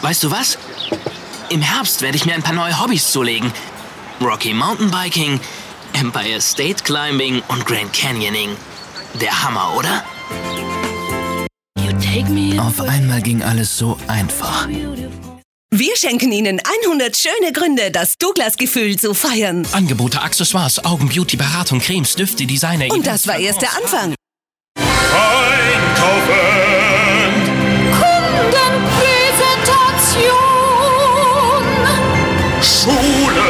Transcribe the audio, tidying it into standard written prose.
Weißt du was? Im Herbst werde ich mir ein paar neue Hobbys zulegen. Rocky Mountain Biking, Empire State Climbing und Grand Canyoning. Der Hammer, oder? Auf einmal ging alles so einfach. Wir schenken Ihnen 100 schöne Gründe, das Douglas-Gefühl zu feiern. Angebote, Accessoires, Augen, Beauty, Beratung, Cremes, Düfte, Designer... Und das war erst der Anfang. Einkaufen! Kundenpräsentation! Schule!